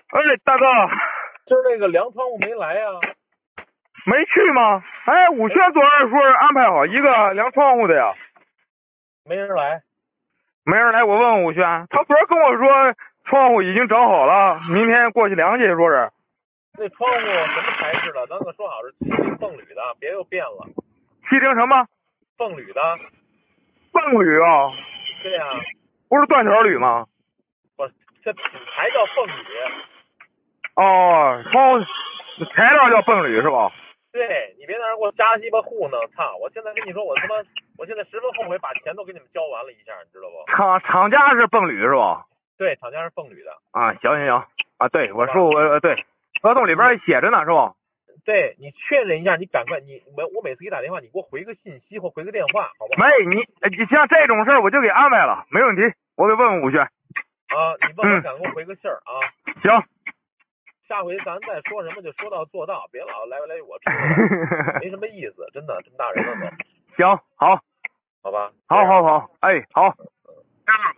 哎，大哥， 今儿那个量窗户没来呀、 没去吗？哎，武轩昨儿说是安排好一个量窗户的呀， 没人来。 没人来。我问问武轩，他昨儿跟我说窗户已经整好了，明天过去量去，说是。 那窗户什么材质的？咱可说好是七零凤铝的，别又变了。 七零什么？ 凤铝的。 凤铝啊？ 对呀、 不是断条铝吗？ 不，这品牌叫凤铝。 哦，窗户材料叫凤铝是吧？ 对，你别在那儿给我瞎鸡巴糊弄，操！我现在跟你说，我现在十分后悔把钱都给你们交完了一下，你知道不？ 厂家是凤铝是吧？ 对，厂家是凤铝的。 啊，行行行啊，对我说对，合同里边写着呢是吧？ 对，你确认一下，你赶快，我每次给你打电话，你给我回个信息或回个电话，好不好？ 没你像这种事儿我就给安排了，没问题，我给问问武轩。 啊，你问我赶快给我回个信儿啊。 行。 下回咱再说什么就说到做到，别老来我屁股，没什么意思，真的这么大人了都。 行，好， 好吧？ 好，哎，好。